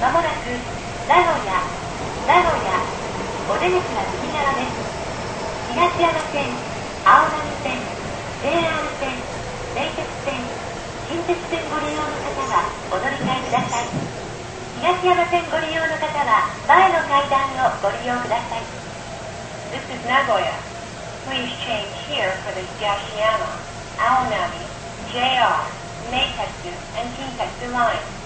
まもなく名古屋、お出口は右側です。東山線、青波線、JR 線、名鉄線、近鉄線ご利用の方はお乗り換えください。東山線ご利用の方は前の階段をご利用ください。This is Nagoya. Please change here for the Yashiyama, Aonami, JR, Meitetsu, and Kintetsu lines.